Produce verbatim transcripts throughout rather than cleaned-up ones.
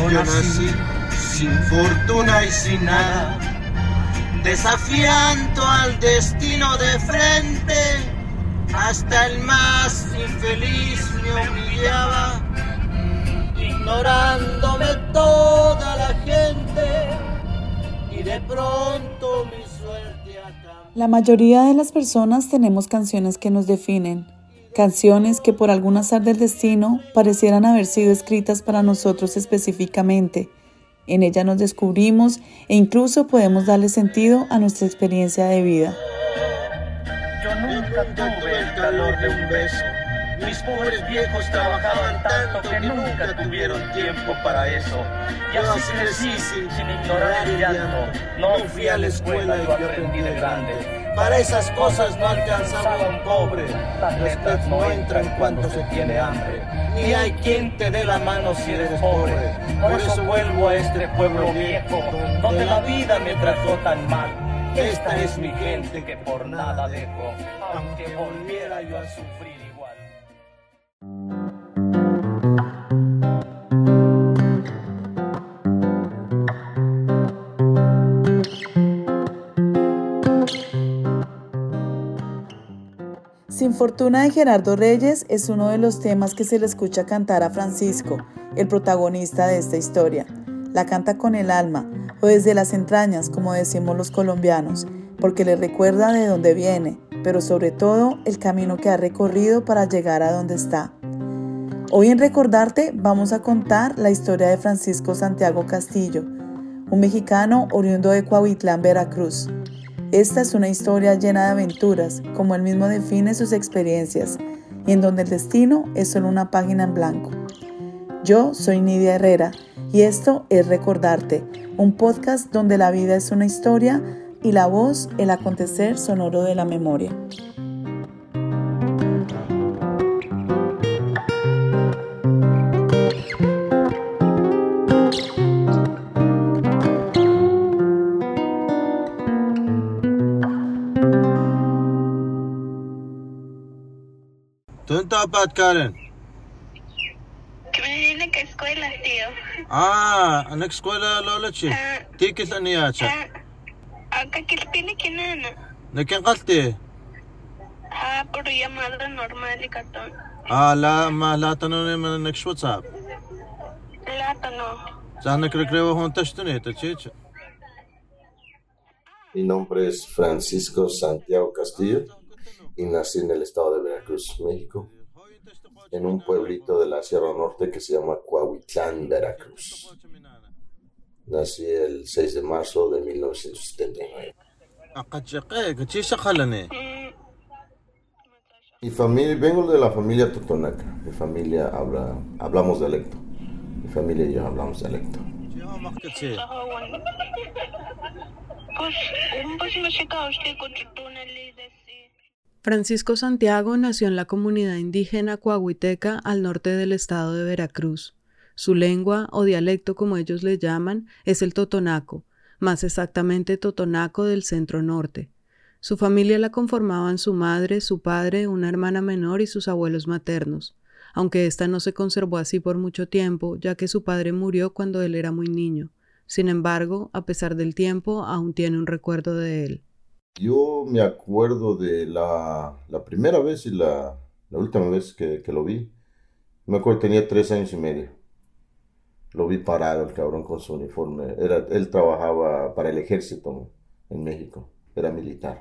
yo nací sin fortuna y sin nada, desafiando al destino de frente. Hasta el más infeliz me humillaba, ignorándome toda la gente, y de pronto mi suerte acabó. La mayoría de las personas tenemos canciones que nos definen, canciones que por algún azar del destino parecieran haber sido escritas para nosotros específicamente. En ella nos descubrimos e incluso podemos darle sentido a nuestra experiencia de vida. Yo nunca tuve el calor de un beso. Mis pobres viejos trabajaban tanto que nunca tuvieron tiempo para eso. Y así crecí sin, sin ignorar el llanto. No fui a la escuela, yo aprendí de grande. Para esas cosas no alcanzaba un pobre. Las letras no entran cuando se tiene hambre. Ni hay quien te dé la mano si eres pobre. Por eso vuelvo a este pueblo viejo, donde la vida me trató tan mal. Esta es mi gente que por nada dejo, aunque volviera yo a sufrir igual. Sin fortuna de Gerardo Reyes es uno de los temas que se le escucha cantar a Francisco, el protagonista de esta historia. La canta con el alma, o desde las entrañas, como decimos los colombianos, porque le recuerda de dónde viene, pero sobre todo el camino que ha recorrido para llegar a donde está. Hoy en Recordarte vamos a contar la historia de Francisco Santiago Castillo, un mexicano oriundo de Cuautitlán, Veracruz. Esta es una historia llena de aventuras, como él mismo define sus experiencias, y en donde el destino es solo una página en blanco. Yo soy Nidia Herrera, y esto es Recordarte, un podcast donde la vida es una historia y la voz el acontecer sonoro de la memoria. ¿Tú estás para Karen? Que me viene que escuela, tío. Ah, anak escuela lola chi. Tiki saniyacha. Acá que tiene que nana. Nakin qalti. Ah, por llamada normal y cartón. Ah, la ma la tanone man nak WhatsApp. Lata no. Sana creo juntas tuneta chicha. Mi nombre es Francisco Santiago Castillo y nací en el estado de Veracruz, México, en un pueblito de la Sierra Norte que se llama Cuautitlán, Veracruz. Nací el seis de marzo de mil novecientos setenta y nueve. Mi familia, vengo de la familia totonaca. Mi familia habla, hablamos dialecto. Mi familia y yo hablamos dialecto. Francisco Santiago nació en la comunidad indígena coahuiteca al norte del estado de Veracruz. Su lengua, o dialecto como ellos le llaman, es el totonaco, más exactamente totonaco del centro norte. Su familia la conformaban su madre, su padre, una hermana menor y sus abuelos maternos, aunque esta no se conservó así por mucho tiempo, ya que su padre murió cuando él era muy niño. Sin embargo, a pesar del tiempo, aún tiene un recuerdo de él. Yo me acuerdo de la, la primera vez y la, la última vez que, que lo vi. Me acuerdo que tenía tres años y medio. Lo vi parado, el cabrón, con su uniforme. Era, él trabajaba para el ejército en México. Era militar.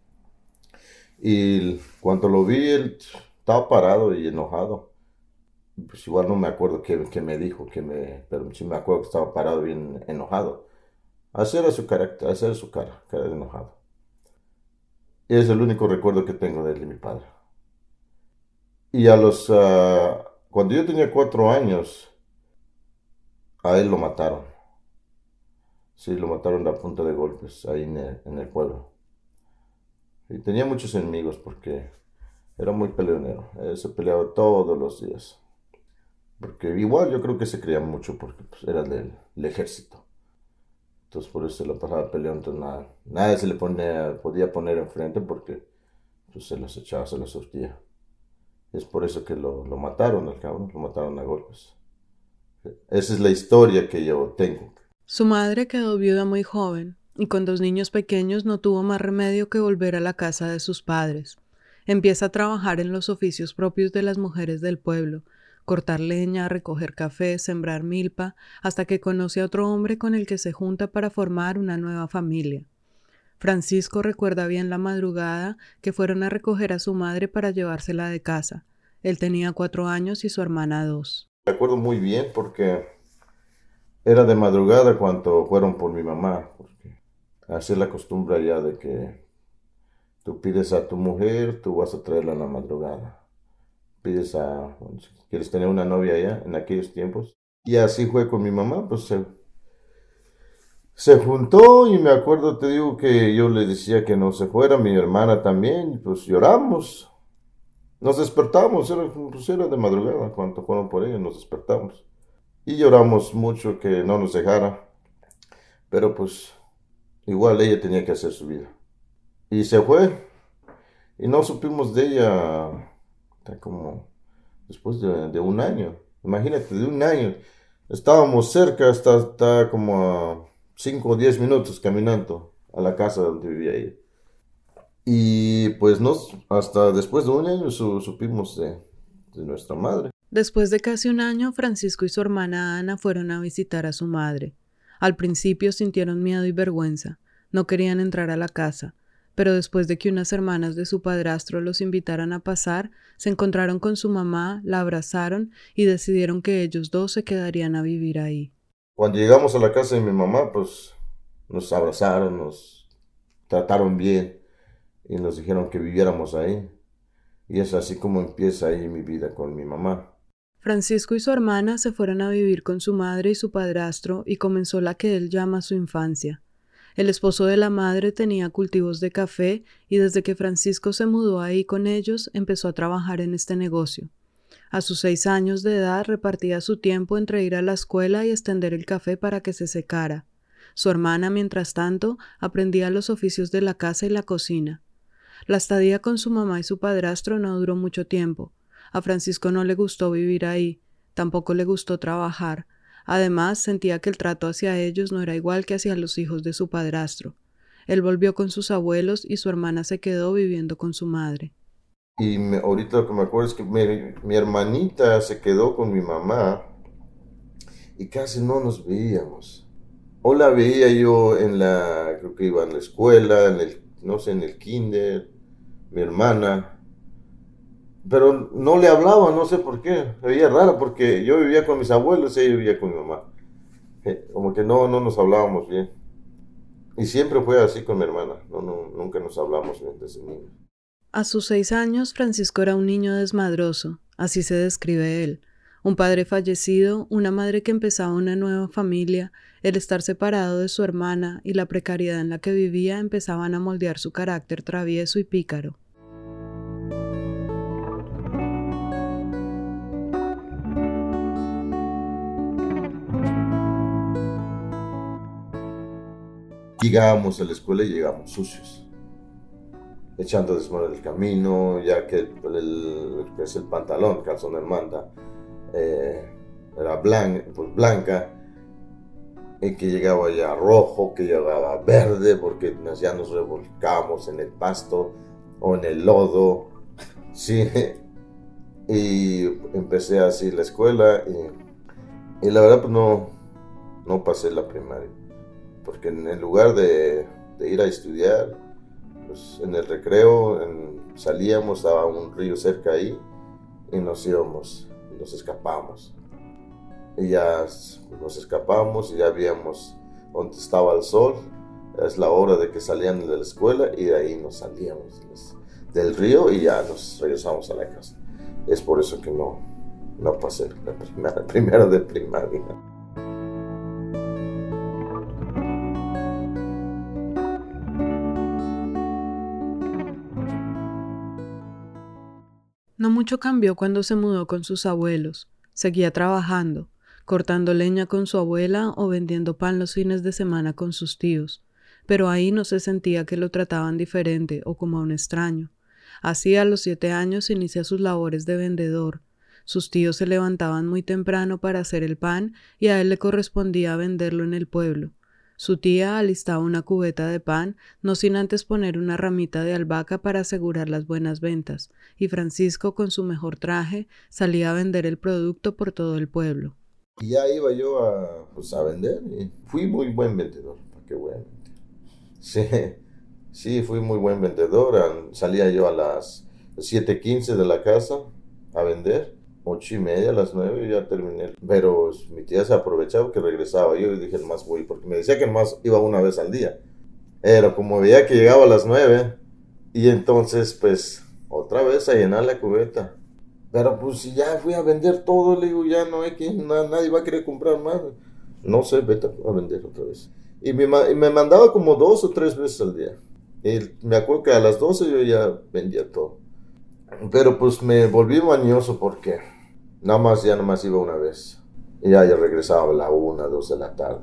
Y cuando lo vi, él estaba parado y enojado. Pues igual no me acuerdo qué, qué me dijo, qué me, pero sí me acuerdo que estaba parado bien enojado. Así era su carácter, así era su cara, cara de enojado. Y es el único recuerdo que tengo de él y mi padre. Y a los, uh, cuando yo tenía cuatro años, a él lo mataron. Sí, lo mataron a punta de golpes ahí en el, en el pueblo. Y tenía muchos enemigos porque era muy peleonero. Él se peleaba todos los días. Porque igual yo creo que se creía mucho porque pues, era del, del ejército. Entonces por eso se lo pasaba peleando. Entonces nada, nada se le ponía, podía poner enfrente porque pues, se los echaba, se los surtía. Es por eso que lo, lo mataron al cabrón, lo mataron a golpes. Esa es la historia que yo tengo. Su madre quedó viuda muy joven y con dos niños pequeños no tuvo más remedio que volver a la casa de sus padres. Empieza a trabajar en los oficios propios de las mujeres del pueblo, cortar leña, recoger café, sembrar milpa, hasta que conoce a otro hombre con el que se junta para formar una nueva familia. Francisco recuerda bien la madrugada que fueron a recoger a su madre para llevársela de casa. Él tenía cuatro años y su hermana dos. Me acuerdo muy bien porque era de madrugada cuando fueron por mi mamá. Porque así es la costumbre ya de que tú pides a tu mujer, tú vas a traerla en la madrugada. Pides a, bueno, si quieres tener una novia allá en aquellos tiempos. Y así fue con mi mamá, pues se, se juntó y me acuerdo, te digo que yo le decía que no se fuera, mi hermana también, pues lloramos. Nos despertamos, era, pues era de madrugada, cuando fueron por ella nos despertamos. Y lloramos mucho que no nos dejara, pero pues igual ella tenía que hacer su vida. Y se fue, y no supimos de ella como después de, de un año. Imagínate, de un año. Estábamos cerca, hasta, hasta como a cinco o diez minutos caminando a la casa donde vivía ella. Y pues nos, hasta después de un año su, supimos de, de nuestra madre. Después de casi un año, Francisco y su hermana Ana fueron a visitar a su madre. Al principio sintieron miedo y vergüenza. No querían entrar a la casa. Pero después de que unas hermanas de su padrastro los invitaran a pasar, se encontraron con su mamá, la abrazaron y decidieron que ellos dos se quedarían a vivir ahí. Cuando llegamos a la casa de mi mamá, pues nos abrazaron, nos trataron bien y nos dijeron que viviéramos ahí. Y es así como empieza ahí mi vida con mi mamá. Francisco y su hermana se fueron a vivir con su madre y su padrastro y comenzó la que él llama su infancia. El esposo de la madre tenía cultivos de café y desde que Francisco se mudó ahí con ellos, empezó a trabajar en este negocio. A sus seis años de edad repartía su tiempo entre ir a la escuela y extender el café para que se secara. Su hermana, mientras tanto, aprendía los oficios de la casa y la cocina. La estadía con su mamá y su padrastro no duró mucho tiempo. A Francisco no le gustó vivir ahí, tampoco le gustó trabajar. Además, sentía que el trato hacia ellos no era igual que hacia los hijos de su padrastro. Él volvió con sus abuelos y su hermana se quedó viviendo con su madre. Y me, ahorita lo que me acuerdo es que mi, mi hermanita se quedó con mi mamá y casi no nos veíamos. O la veía yo en la, creo que iba en la escuela, en el, no sé, en el kinder, mi hermana. Pero no le hablaba, no sé por qué. Me veía raro porque yo vivía con mis abuelos y ella vivía con mi mamá. Como que no, no nos hablábamos bien. Y siempre fue así con mi hermana. No, no, nunca nos hablamos bien desde niños. A sus seis años, Francisco era un niño desmadroso. Así se describe él. Un padre fallecido, una madre que empezaba una nueva familia, el estar separado de su hermana y la precariedad en la que vivía empezaban a moldear su carácter travieso y pícaro. Llegábamos a la escuela y llegábamos sucios, echando desmadre del camino, ya que el, el, el, es el pantalón, calzón de manta, eh, era blanca, pues blanca, y que llegaba ya rojo, que llegaba verde, porque ya nos revolcamos en el pasto o en el lodo, sí, y empecé así la escuela, y, y la verdad pues no, no pasé la primaria. Porque en el lugar de, de ir a estudiar, pues en el recreo en, salíamos a un río cerca ahí y nos íbamos, nos escapamos. Y ya nos escapamos y ya víamos dónde estaba el sol. Es la hora de que salían de la escuela y de ahí nos salíamos del río y ya nos regresamos a la casa. Es por eso que no, no pasé la primera, primero de primaria. No mucho cambió cuando se mudó con sus abuelos. Seguía trabajando, cortando leña con su abuela o vendiendo pan los fines de semana con sus tíos. Pero ahí no se sentía que lo trataban diferente o como a un extraño. Así a los siete años inicia sus labores de vendedor. Sus tíos se levantaban muy temprano para hacer el pan y a él le correspondía venderlo en el pueblo. Su tía alistaba una cubeta de pan, no sin antes poner una ramita de albahaca para asegurar las buenas ventas, y Francisco, con su mejor traje, salía a vender el producto por todo el pueblo. Y ya iba yo a, pues, a vender y fui muy buen vendedor, ¿para qué voy a mentir? Sí, sí, fui muy buen vendedor. Salía yo a las siete quince de la casa a vender. Ocho y media, a las nueve y ya terminé. Pero mi tía se aprovechaba que regresaba yo y dije, más voy, porque me decía que más iba una vez al día. Pero como veía que llegaba a las nueve, y entonces pues otra vez a llenar la cubeta. Pero pues si ya fui a vender todo, le digo, ya no hay que, na, nadie va a querer comprar más. No sé, vete a vender otra vez. Y me, y me mandaba como dos o tres veces al día. Y me acuerdo que a las doce yo ya vendía todo. Pero pues me volví mañoso porque nada más, ya nada más iba una vez. Y ya, ya regresaba a la una, dos de la tarde.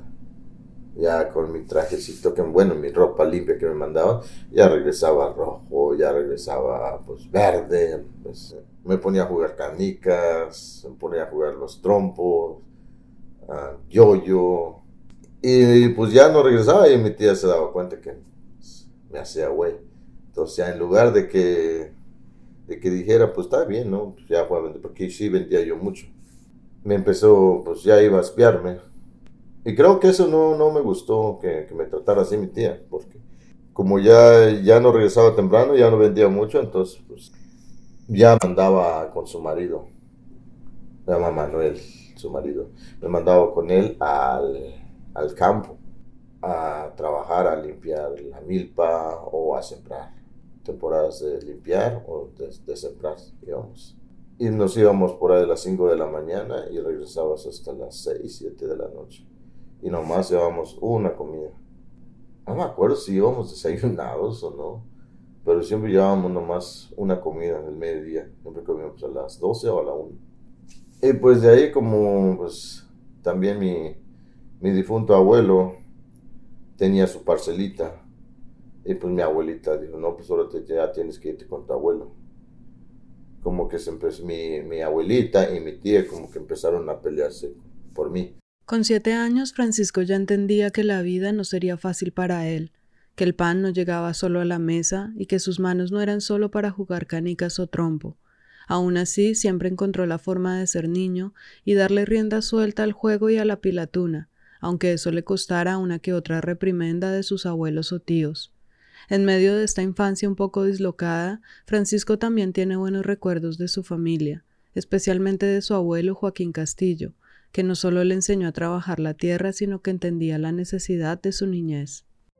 Ya con mi trajecito, que bueno, mi ropa limpia que me mandaban, ya regresaba rojo, ya regresaba pues verde. Pues, me ponía a jugar canicas, me ponía a jugar los trompos, uh, yo-yo. Y pues ya no regresaba y mi tía se daba cuenta que pues, me hacía güey. Entonces ya en lugar de que de que dijera, pues está bien, ¿no? Pues ya fue a vender, porque sí vendía yo mucho. Me empezó, pues ya iba a espiarme. Y creo que eso no, no me gustó, que, que me tratara así mi tía, porque como ya, ya no regresaba temprano, ya no vendía mucho, entonces pues ya mandaba con su marido, se llama Manuel, su marido, me mandaba con él al, al campo, a trabajar, a limpiar la milpa o a sembrar. Temporadas de limpiar o de, de sembrar, digamos. Y nos íbamos por ahí a las cinco de la mañana y regresabas hasta las seis, siete de la noche. Y nomás llevábamos una comida. No me acuerdo si íbamos desayunados o no, pero siempre llevábamos nomás una comida en el mediodía. Siempre comíamos a las doce o a la una. Y pues de ahí, como pues también mi, mi difunto abuelo tenía su parcelita. Y pues mi abuelita dijo, no, pues ahora te, ya tienes que irte con tu abuelo. Como que se empezó, mi, mi abuelita y mi tía como que empezaron a pelearse por mí. Con siete años, Francisco ya entendía que la vida no sería fácil para él, que el pan no llegaba solo a la mesa y que sus manos no eran solo para jugar canicas o trompo. Aún así, siempre encontró la forma de ser niño y darle rienda suelta al juego y a la pilatuna, aunque eso le costara una que otra reprimenda de sus abuelos o tíos. En medio de esta infancia un poco dislocada, Francisco también tiene buenos recuerdos de su familia, especialmente de su abuelo Joaquín Castillo, que no solo le enseñó a trabajar la tierra, sino que entendía la necesidad de su niñez.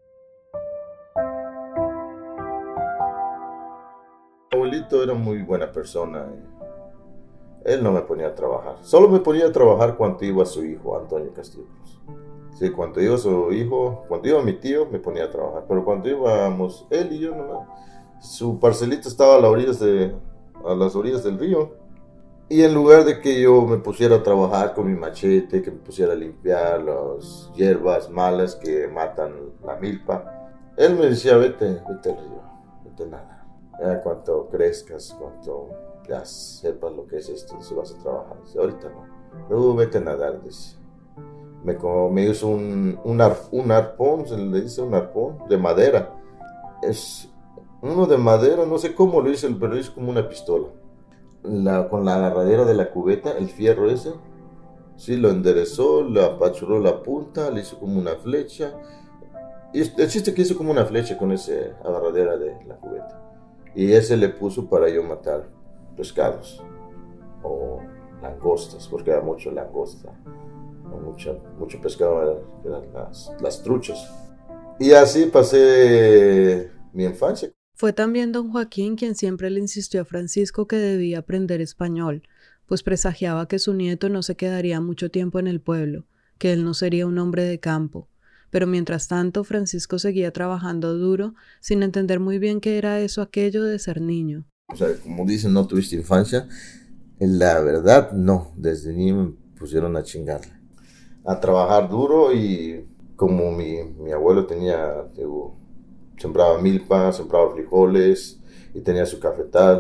Mi abuelito era muy buena persona. Él no me ponía a trabajar. Solo me ponía a trabajar cuando iba su hijo, Antonio Castillo Cruz. Sí, cuando iba su hijo, cuando iba mi tío, me ponía a trabajar. Pero cuando íbamos él y yo nomás, su parcelita estaba a las orillas, de, a las orillas del río. Y en lugar de que yo me pusiera a trabajar con mi machete, que me pusiera a limpiar las hierbas malas que matan la milpa, él me decía, vete, vete al río, vete a nadar. Ya cuando crezcas, cuando ya sepas lo que es esto, si vas a trabajar. Dice, ahorita no. Luego vete a nadar, dice. Me, me hizo un, un, ar, un arpón, se le dice un arpón, de madera. Es uno de madera, no sé cómo lo hice, pero es como una pistola. La, con la agarradera de la cubeta, el fierro ese, sí, lo enderezó, le apachurró la punta, le hizo como una flecha. Y el chiste que hizo como una flecha con esa agarradera de la cubeta. Y ese le puso para yo matar pescados o langostas, porque era mucho langosta. Mucho, mucho pescado, eran las, las truchas. Y así pasé mi infancia. Fue también don Joaquín quien siempre le insistió a Francisco que debía aprender español, pues presagiaba que su nieto no se quedaría mucho tiempo en el pueblo, que él no sería un hombre de campo. Pero mientras tanto, Francisco seguía trabajando duro, sin entender muy bien qué era eso aquello de ser niño. O sea, como dicen, no tuviste infancia. La verdad, no. Desde niño me pusieron a chingarle, a trabajar duro, y como mi, mi abuelo tenía, digo, sembraba milpa, sembraba frijoles y tenía su cafetal,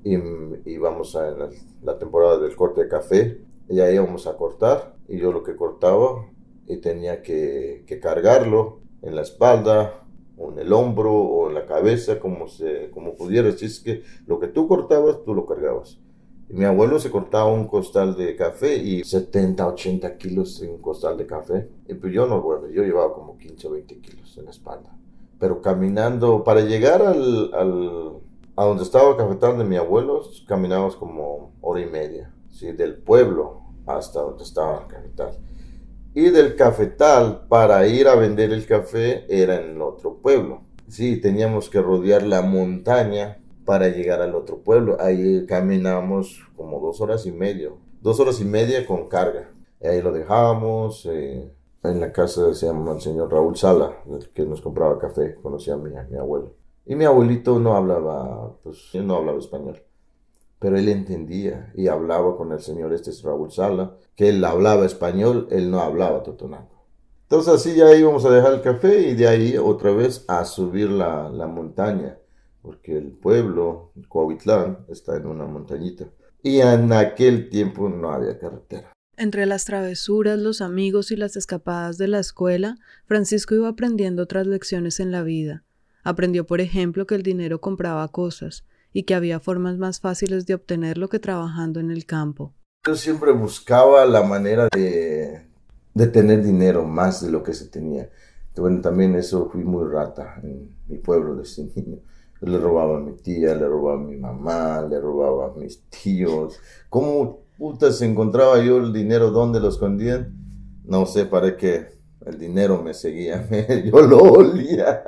y íbamos a la, la temporada del corte de café, y ahí íbamos a cortar, y yo lo que cortaba, y tenía que, que cargarlo en la espalda, o en el hombro, o en la cabeza, como, se, como pudieras. Es que lo que tú cortabas, tú lo cargabas. Y mi abuelo se cortaba un costal de café y setenta, ochenta kilos en un costal de café. Y pues yo no, bueno, yo llevaba como quince o veinte kilos en la espalda. Pero caminando, para llegar al, al, a donde estaba el cafetal de mi abuelo, caminábamos como hora y media, ¿sí? Del pueblo hasta donde estaba el cafetal. Y del cafetal, para ir a vender el café, era en el otro pueblo. Sí, teníamos que rodear la montaña para llegar al otro pueblo. Ahí caminamos como dos horas y media, dos horas y media con carga. Y ahí lo dejábamos, eh, en la casa se llama el señor Raúl Sala, el que nos compraba café, conocía a mi, a mi abuelo. Y mi abuelito no hablaba, pues él no hablaba español, pero él entendía y hablaba con el señor este Raúl Sala, que él hablaba español, él no hablaba totonaco. Entonces así ya íbamos a dejar el café y de ahí otra vez a subir la, la montaña, porque el pueblo, Cuautitlán, está en una montañita. Y en aquel tiempo no había carretera. Entre las travesuras, los amigos y las escapadas de la escuela, Francisco iba aprendiendo otras lecciones en la vida. Aprendió, por ejemplo, que el dinero compraba cosas y que había formas más fáciles de obtenerlo que trabajando en el campo. Yo siempre buscaba la manera de, de tener dinero más de lo que se tenía. Bueno, también eso fui muy rata en mi pueblo desde niño. Le robaba a mi tía, le robaba a mi mamá, le robaba a mis tíos. ¿Cómo putas encontraba yo el dinero? ¿Dónde lo escondían? No sé, para que el dinero me seguía. Yo lo olía.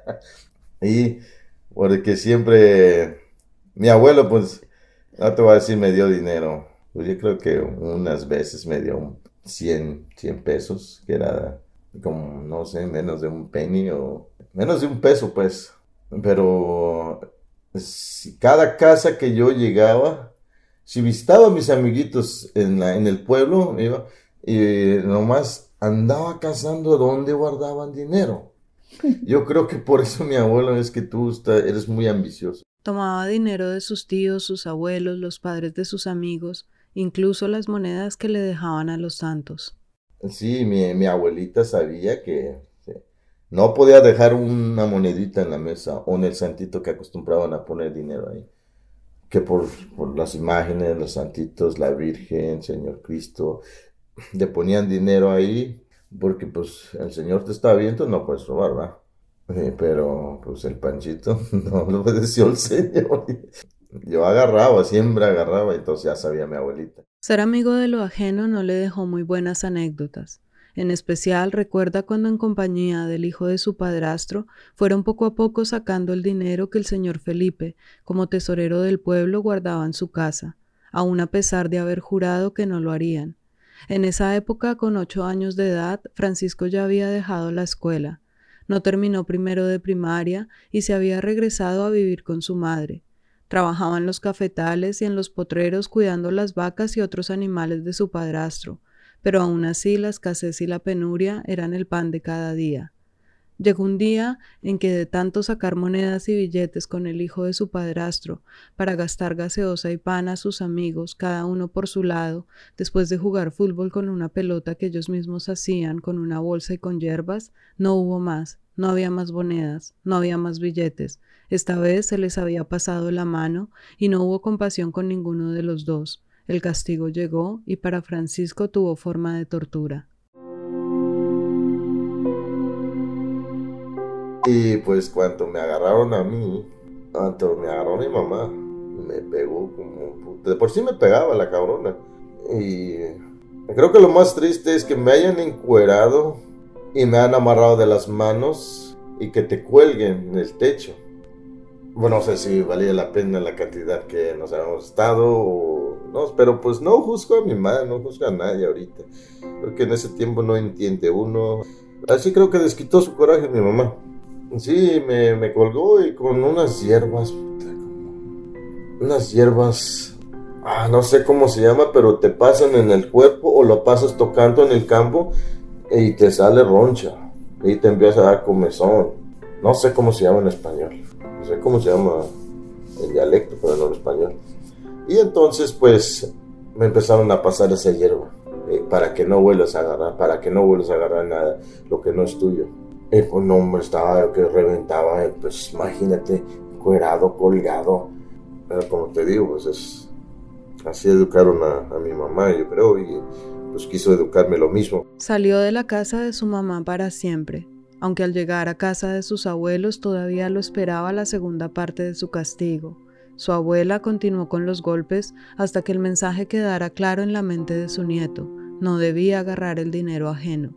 Y porque siempre mi abuelo, pues, no te voy a decir me dio dinero. Pues yo creo que unas veces me dio cien, cien pesos, que era como, no sé, menos de un penny o menos de un peso, pues. Pero si cada casa que yo llegaba, si visitaba a mis amiguitos en, la, en el pueblo, iba, y nomás andaba cazando dónde guardaban dinero. Yo creo que por eso mi abuelo es que tú está, eres muy ambicioso. Tomaba dinero de sus tíos, sus abuelos, los padres de sus amigos, incluso las monedas que le dejaban a los santos. Sí, mi, mi abuelita sabía que no podía dejar una monedita en la mesa o en el santito que acostumbraban a poner dinero ahí. Que por, por las imágenes, los santitos, la Virgen, Señor Cristo, le ponían dinero ahí porque pues el Señor te está viendo, no puedes robar, ¿verdad? Eh, pero pues el Panchito no lo obedeció el Señor. Yo agarraba, siempre agarraba, entonces ya sabía mi abuelita. Ser amigo de lo ajeno no le dejó muy buenas anécdotas. En especial recuerda cuando en compañía del hijo de su padrastro fueron poco a poco sacando el dinero que el señor Felipe, como tesorero del pueblo, guardaba en su casa, aun a pesar de haber jurado que no lo harían. En esa época, con ocho años de edad, Francisco ya había dejado la escuela. No terminó primero de primaria y se había regresado a vivir con su madre. Trabajaba en los cafetales y en los potreros cuidando las vacas y otros animales de su padrastro. Pero aún así la escasez y la penuria eran el pan de cada día. Llegó un día en que de tanto sacar monedas y billetes con el hijo de su padrastro para gastar gaseosa y pan a sus amigos, cada uno por su lado, después de jugar fútbol con una pelota que ellos mismos hacían con una bolsa y con hierbas, no hubo más, no había más monedas, no había más billetes. Esta vez se les había pasado la mano y no hubo compasión con ninguno de los dos. El castigo llegó y para Francisco tuvo forma de tortura. Y pues cuando me agarraron a mí, cuando me agarró mi mamá, me pegó como... De por sí me pegaba la cabrona. Y creo que lo más triste es que me hayan encuerado y me han amarrado de las manos y que te cuelguen en el techo. Bueno, no sé si valía la pena la cantidad que nos habíamos estado o no, pero pues no juzgo a mi madre, no juzgo a nadie ahorita. Porque en ese tiempo no entiende uno. Así creo que desquitó su coraje mi mamá. Sí, me, me colgó y con unas hierbas, puta, como unas hierbas, ah, no sé cómo se llama, pero te pasan en el cuerpo o lo pasas tocando en el campo y te sale roncha y te empieza a dar comezón. No sé cómo se llama en español. No sé cómo se llama el dialecto, pero no el español. Y entonces pues me empezaron a pasar esa hierba, eh, para que no vuelvas a agarrar, para que no vuelvas a agarrar nada, lo que no es tuyo. Y pues no, hombre, estaba que reventaba, pues imagínate, cuerado, colgado. Pero como te digo, pues es, así educaron a, a mi mamá, yo creo, y pues quiso educarme lo mismo. Salió de la casa de su mamá para siempre, aunque al llegar a casa de sus abuelos todavía lo esperaba la segunda parte de su castigo. Su abuela continuó con los golpes hasta que el mensaje quedara claro en la mente de su nieto: no debía agarrar el dinero ajeno.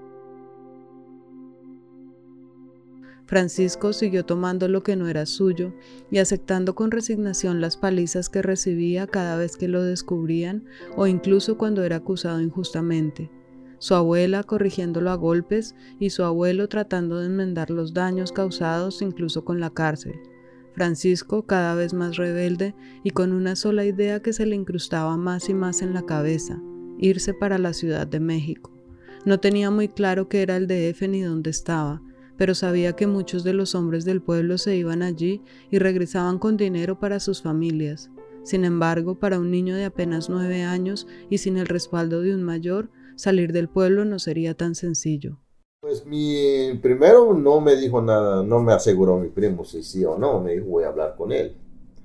Francisco siguió tomando lo que no era suyo y aceptando con resignación las palizas que recibía cada vez que lo descubrían o incluso cuando era acusado injustamente. Su abuela corrigiéndolo a golpes y su abuelo tratando de enmendar los daños causados incluso con la cárcel. Francisco cada vez más rebelde y con una sola idea que se le incrustaba más y más en la cabeza: irse para la Ciudad de México. No tenía muy claro qué era el D F ni dónde estaba, pero sabía que muchos de los hombres del pueblo se iban allí y regresaban con dinero para sus familias. Sin embargo, para un niño de apenas nueve años y sin el respaldo de un mayor, salir del pueblo no sería tan sencillo. Pues mi primero no me dijo nada, no me aseguró mi primo si sí o no, me dijo voy a hablar con él,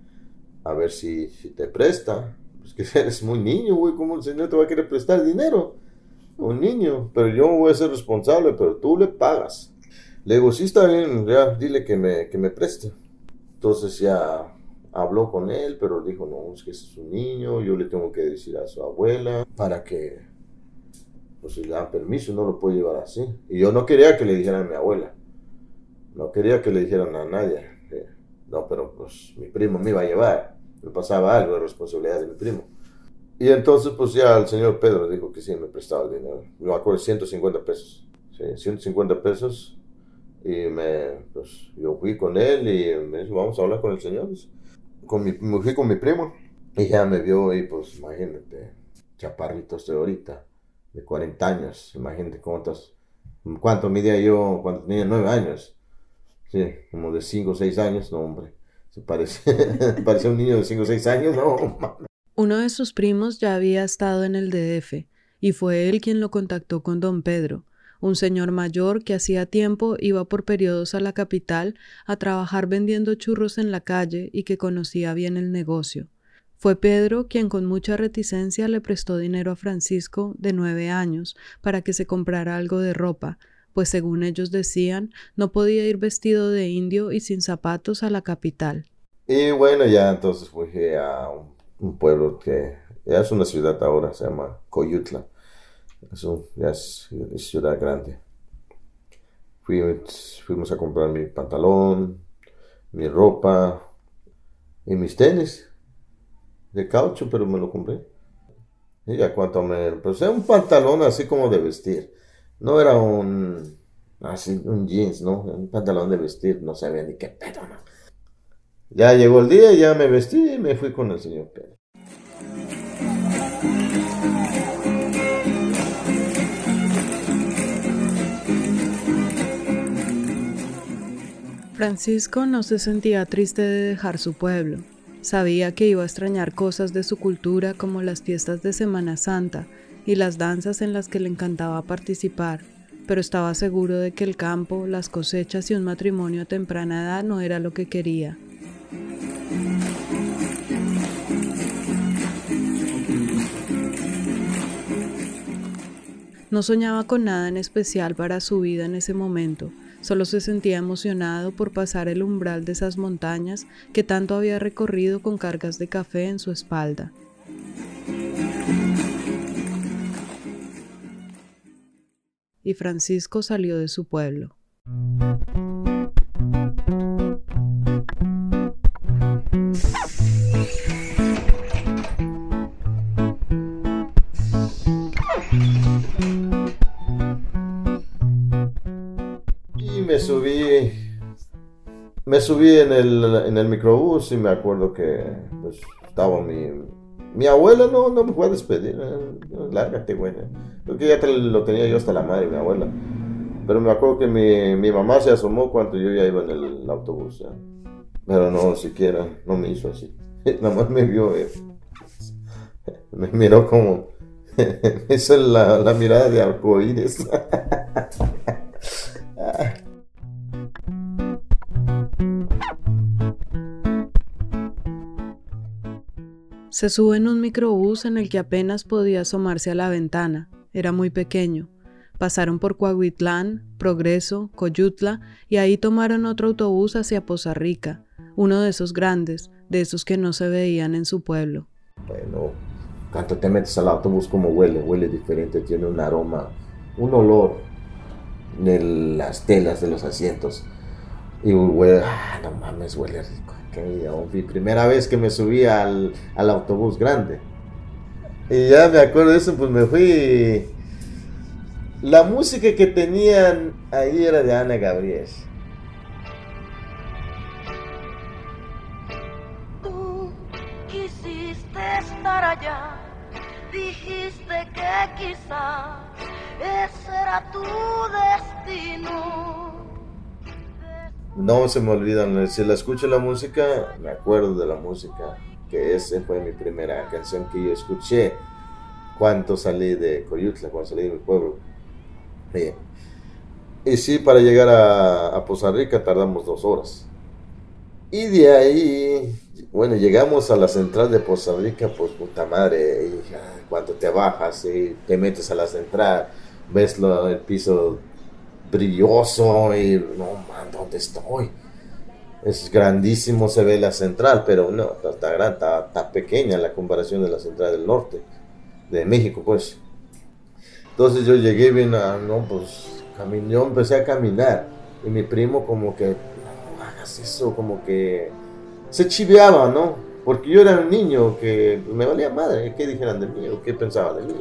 a ver si, si te presta. Pues que eres muy niño, güey, ¿cómo el señor te va a querer prestar dinero? Un niño, pero yo voy a ser responsable, pero tú le pagas. Le digo, sí está bien, ya dile que me, que me preste. Entonces ya habló con él, pero dijo, no, es que ese es un niño, yo le tengo que decir a su abuela para que, pues si le dan permiso, no lo puedo llevar así. Y yo no quería que le dijeran a mi abuela, no quería que le dijeran a nadie. Eh, no, pero pues mi primo me iba a llevar, me pasaba algo de responsabilidad de mi primo. Y entonces pues ya el señor Pedro dijo que sí, me prestaba el dinero. Me acuerdo, ciento cincuenta pesos. Sí, ciento cincuenta pesos. Y me, pues, yo fui con él y me dijo, vamos a hablar con el señor. Con mi, me fui con mi primo y ya me vio y pues imagínate, chaparrito estoy ahorita, de cuarenta años, imagínate cuántos, cuánto medía yo cuando tenía nueve años. Sí, como de cinco o seis años, no hombre, se parece, parecía un niño de cinco o seis años, no. Uno de sus primos ya había estado en el D F y fue él quien lo contactó con don Pedro, un señor mayor que hacía tiempo iba por periodos a la capital a trabajar vendiendo churros en la calle y que conocía bien el negocio. Fue Pedro quien con mucha reticencia le prestó dinero a Francisco, de nueve años, para que se comprara algo de ropa, pues según ellos decían, no podía ir vestido de indio y sin zapatos a la capital. Y bueno, ya entonces fui a un, un pueblo que ya es una ciudad ahora, se llama Coyutla. Eso ya es, es ciudad grande. Fuimos, fuimos a comprar mi pantalón, mi ropa y mis tenis de caucho, pero me lo compré. Y ya cuánto me... Pues era un pantalón así como de vestir. No era un... así un jeans, ¿no? Un pantalón de vestir, no sabía ni qué pedo, ¿no? Ya llegó el día, ya me vestí y me fui con el señor Pedro. Francisco no se sentía triste de dejar su pueblo. Sabía que iba a extrañar cosas de su cultura como las fiestas de Semana Santa y las danzas en las que le encantaba participar, pero estaba seguro de que el campo, las cosechas y un matrimonio a temprana edad no era lo que quería. No soñaba con nada en especial para su vida en ese momento. Solo se sentía emocionado por pasar el umbral de esas montañas que tanto había recorrido con cargas de café en su espalda. Y Francisco salió de su pueblo. Me subí, me subí en el, en el microbús y me acuerdo que pues, estaba mi, mi abuela, no, no me fue a despedir, eh, lárgate, güey, porque ya te, lo tenía yo hasta la madre, mi abuela, pero me acuerdo que mi, mi mamá se asomó cuando yo ya iba en el autobús, ¿eh? Pero no, siquiera, no me hizo así, Nada más me vio, eh. Me miró como... Esa es la, la mirada de arcoíris. Se sube en un microbús en el que apenas podía asomarse a la ventana. Era muy pequeño. Pasaron por Cuautitlán, Progreso, Coyutla y ahí tomaron otro autobús hacia Poza Rica, uno de esos grandes, de esos que no se veían en su pueblo. Bueno, cuando te metes al autobús, como huele, huele diferente, tiene un aroma, un olor en las telas de los asientos. Y huele, ah, no mames, huele rico. Mi primera vez que me subí al, al autobús grande. Y ya me acuerdo de eso, pues me fui. La música que tenían ahí era de Ana Gabriel. Tú quisiste estar allá, dijiste que quizás ese era tu destino. No se me olvidan, si la escucho la música, me acuerdo de la música, que esa fue mi primera canción que yo escuché cuando salí de Coyutla, cuando salí de mi pueblo. Sí. Y sí, para llegar a, a Poza Rica tardamos dos horas. Y de ahí, bueno, llegamos a la central de Poza Rica, pues puta madre, y cuando te bajas y te metes a la central, ves lo, el piso brilloso y no, man, ¿dónde estoy? Es grandísimo, se ve la central, pero no, está grande, está, está pequeña la comparación de la central del norte, de México, pues. Entonces yo llegué bien a, no, pues, caminé, yo empecé a caminar, y mi primo como que, no hagas eso, como que se chiveaba, ¿no? Porque yo era un niño que me valía madre, ¿qué dijeran de mí o qué pensaba de mí?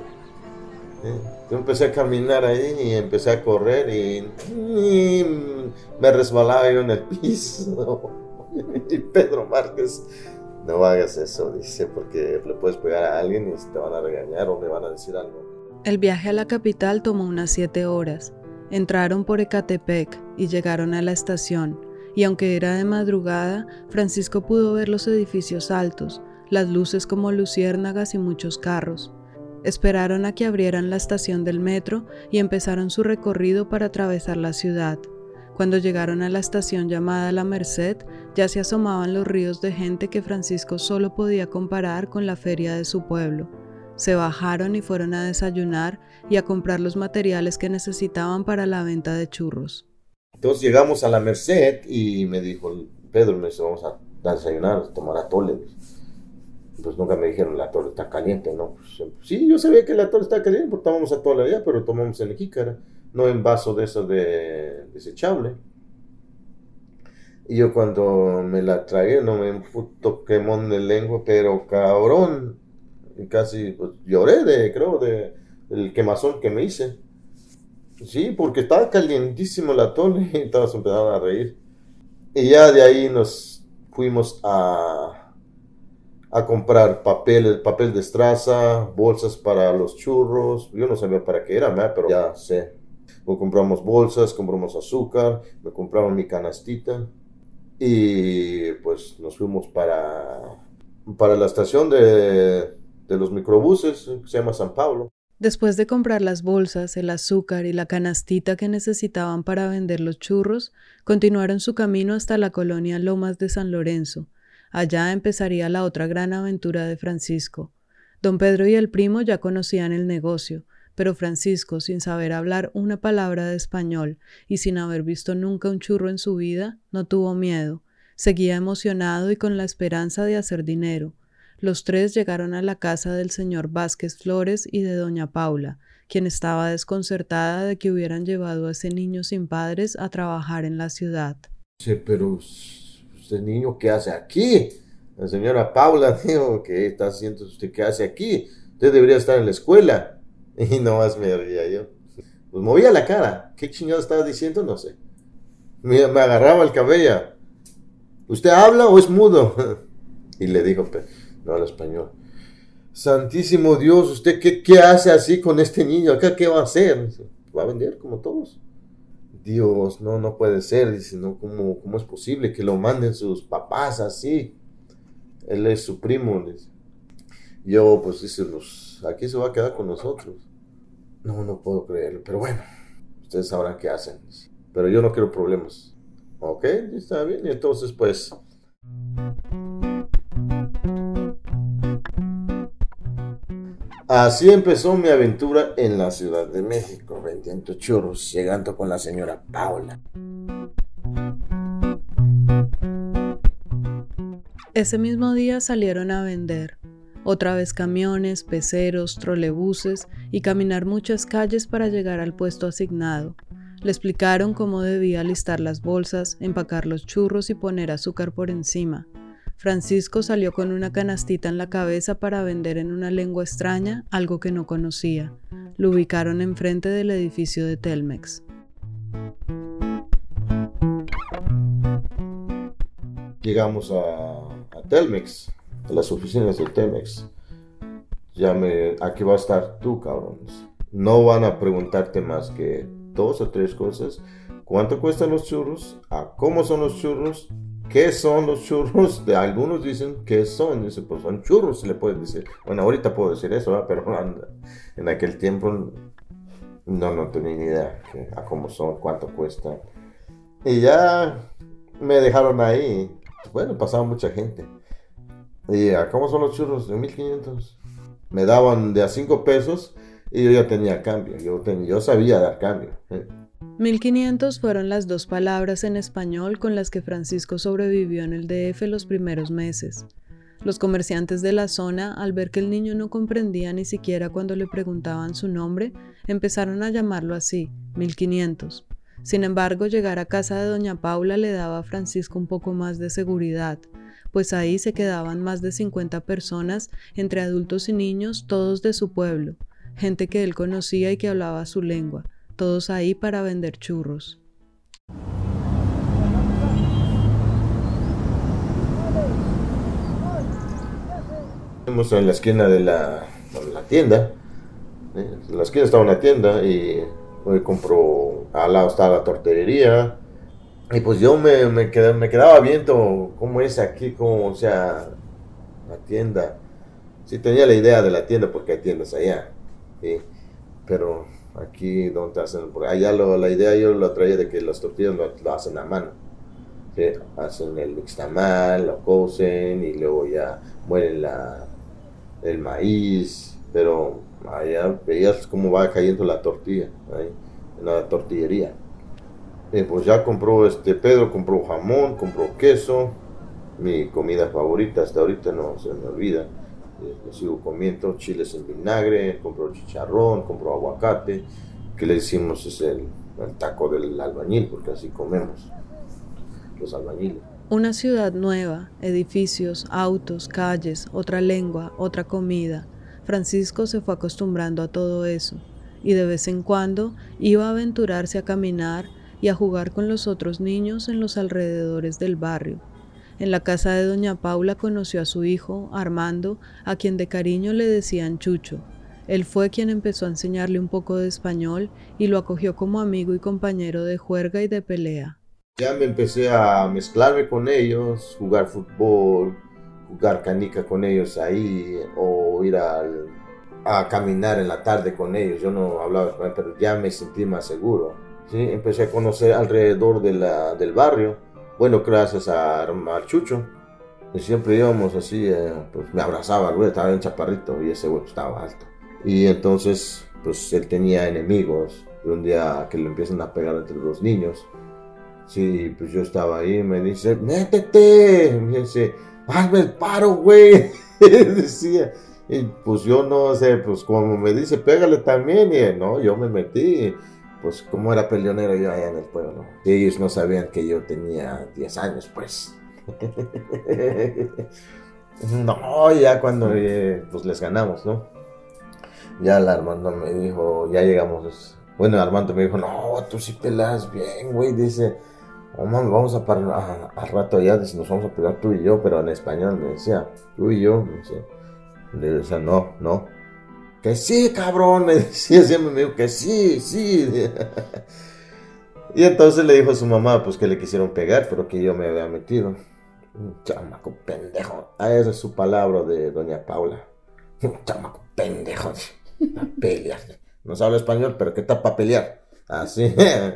Yo empecé a caminar ahí y empecé a correr y, y me resbalaba yo en el piso. Y Pedro Márquez, no hagas eso, dice, porque le puedes pegar a alguien y te van a regañar o me van a decir algo. El viaje a la capital tomó unas siete horas. Entraron por Ecatepec y llegaron a la estación, y aunque era de madrugada, Francisco pudo ver los edificios altos, las luces como luciérnagas y muchos carros. Esperaron a que abrieran la estación del metro y empezaron su recorrido para atravesar la ciudad. Cuando llegaron a la estación llamada La Merced, ya se asomaban los ríos de gente que Francisco solo podía comparar con la feria de su pueblo. Se bajaron y fueron a desayunar y a comprar los materiales que necesitaban para la venta de churros. Entonces llegamos a La Merced y me dijo, Pedro, me dice, vamos a desayunar, a tomar atole. Pues nunca me dijeron, la atole está caliente, ¿no? Pues, sí, yo sabía que la atole está caliente porque tomamos atole allá, pero tomamos en jícara, no en vaso de eso de desechable. Y yo cuando me la tragué, no me puto quemón de lengua, pero cabrón, y casi pues, lloré de, creo, de el quemazón que me hice. Sí, porque estaba calientísimo la atole y todos empezaron a reír. Y ya de ahí nos fuimos a... a comprar papel, papel de estraza, bolsas para los churros. Yo no sabía para qué era, ¿verdad? Pero ya sé. O compramos bolsas, compramos azúcar, me compraron mi canastita y pues nos fuimos para, para la estación de, de los microbuses, que se llama San Pablo. Después de comprar las bolsas, el azúcar y la canastita que necesitaban para vender los churros, continuaron su camino hasta la colonia Lomas de San Lorenzo. Allá empezaría la otra gran aventura de Francisco. Don Pedro y el primo ya conocían el negocio, pero Francisco, sin saber hablar una palabra de español y sin haber visto nunca un churro en su vida, no tuvo miedo. Seguía emocionado y con la esperanza de hacer dinero. Los tres llegaron a la casa del señor Vázquez Flores y de doña Paula, quien estaba desconcertada de que hubieran llevado a ese niño sin padres a trabajar en la ciudad. Sí, pero... ¿este niño qué hace aquí? La señora Paula dijo, ¿qué está haciendo usted? ¿Qué hace aquí? Usted debería estar en la escuela. Y nomás me reía yo. Pues movía la cara. ¿Qué chingado estaba diciendo? No sé. Me, me agarraba el cabello. ¿Usted habla o es mudo? Y le dijo, no habla español. Santísimo Dios, ¿usted qué, qué hace así con este niño? ¿Acá qué va a hacer? Va a vender como todos. Dios, no, no puede ser. Dice, no, ¿cómo, cómo es posible que lo manden sus papás así? él es su primo. Dice. Yo, pues dice, los, aquí se va a quedar con nosotros. No, no puedo creerlo, pero bueno, ustedes sabrán qué hacen. Dice. Pero yo no quiero problemas. Ok, está bien, y entonces pues... Así empezó mi aventura en la Ciudad de México, vendiendo churros, llegando con la señora Paula. Ese mismo día salieron a vender. Otra vez camiones, peceros, trolebuses y caminar muchas calles para llegar al puesto asignado. Le explicaron cómo debía alistar las bolsas, empacar los churros y poner azúcar por encima. Francisco salió con una canastita en la cabeza para vender en una lengua extraña algo que no conocía. Lo ubicaron enfrente del edificio de Telmex. Llegamos a, a Telmex, a las oficinas de Telmex. Ya me, aquí va a estar tú, cabrones. No van a preguntarte más que dos o tres cosas. ¿Cuánto cuestan los churros? ¿A cómo son los churros? ¿Qué son los churros? De algunos dicen ¿qué son? Dice, pues son churros, se le puede decir. Bueno, ahorita puedo decir eso, ¿verdad? Pero anda, en aquel tiempo no, no tenía ni idea que, a cómo son, cuánto cuestan. Y ya me dejaron ahí. Bueno, pasaba mucha gente. Y ¿a cómo son los churros? De mil quinientos. Me daban de a cinco pesos y yo ya tenía cambio. Yo, ten, yo sabía dar cambio. ¿eh? mil quinientos fueron las dos palabras en español con las que Francisco sobrevivió en el D F los primeros meses. Los comerciantes de la zona, al ver que el niño no comprendía ni siquiera cuando le preguntaban su nombre, empezaron a llamarlo así, mil quinientos. Sin embargo, llegar a casa de doña Paula le daba a Francisco un poco más de seguridad, pues ahí se quedaban más de cincuenta personas, entre adultos y niños, todos de su pueblo, gente que él conocía y que hablaba su lengua. Todos ahí para vender churros. Estamos en la esquina de la, de la tienda. ¿eh? En la esquina estaba una tienda y hoy compró, al lado estaba la tortillería. Y pues yo me, me, quedaba, me quedaba viendo cómo es aquí, cómo, o sea, la tienda. Sí tenía la idea de la tienda porque hay tiendas allá. ¿sí? Pero... aquí donde hacen, allá lo, la idea yo la traía de que las tortillas lo, lo hacen a mano, ¿sí? Hacen el mixtamal, lo cocen y luego ya muelen la, el maíz, pero allá veías cómo va cayendo la tortilla, ¿sí? En la tortillería. Y pues ya compró, este Pedro compró jamón, compró queso, mi comida favorita hasta ahorita no se me olvida. Lo sigo comiendo, chiles en vinagre, compró chicharrón, compró aguacate, que le decimos es el, el taco del albañil, porque así comemos los albañiles. Una ciudad nueva, edificios, autos, calles, otra lengua, otra comida. Francisco se fue acostumbrando a todo eso, y de vez en cuando iba a aventurarse a caminar y a jugar con los otros niños en los alrededores del barrio. En la casa de doña Paula conoció a su hijo, Armando, a quien de cariño le decían Chucho. Él fue quien empezó a enseñarle un poco de español y lo acogió como amigo y compañero de juerga y de pelea. Ya me empecé a mezclarme con ellos, jugar fútbol, jugar canica con ellos ahí, o ir al, a caminar en la tarde con ellos. Yo no hablaba español, pero ya me sentí más seguro. ¿sí? Empecé a conocer alrededor de la, del barrio. Bueno, gracias a, a Chucho, y siempre íbamos así, eh, pues me abrazaba, el güey estaba bien chaparrito y ese güey estaba alto. Y entonces, pues él tenía enemigos, y un día que le empiezan a pegar entre los niños, sí, pues yo estaba ahí, me dice, métete, me dice, hazme el paro, güey, decía, y pues yo no sé, pues como me dice, pégale también, y no, yo me metí. Pues como era peleonero yo allá en el pueblo, y ellos no sabían que yo tenía diez años, pues. No, ya cuando eh, pues les ganamos, ¿no? Ya el Armando me dijo, ya llegamos, bueno, Armando me dijo, no, tú sí pelas bien, güey, dice, oh, mami, vamos a parar al rato allá, dice, nos vamos a pelear tú y yo, pero en español me decía, tú y yo, me decía, le decía, no, no. Que sí, cabrón, me decía, siempre me dijo que sí, sí. Y entonces le dijo a su mamá, pues que le quisieron pegar, pero que yo me había metido. Un chamaco pendejo. Ah, esa es su palabra de doña Paula. Un chamaco pendejo. A pelear. No sabe español, pero ¿qué tal para pelear? Así.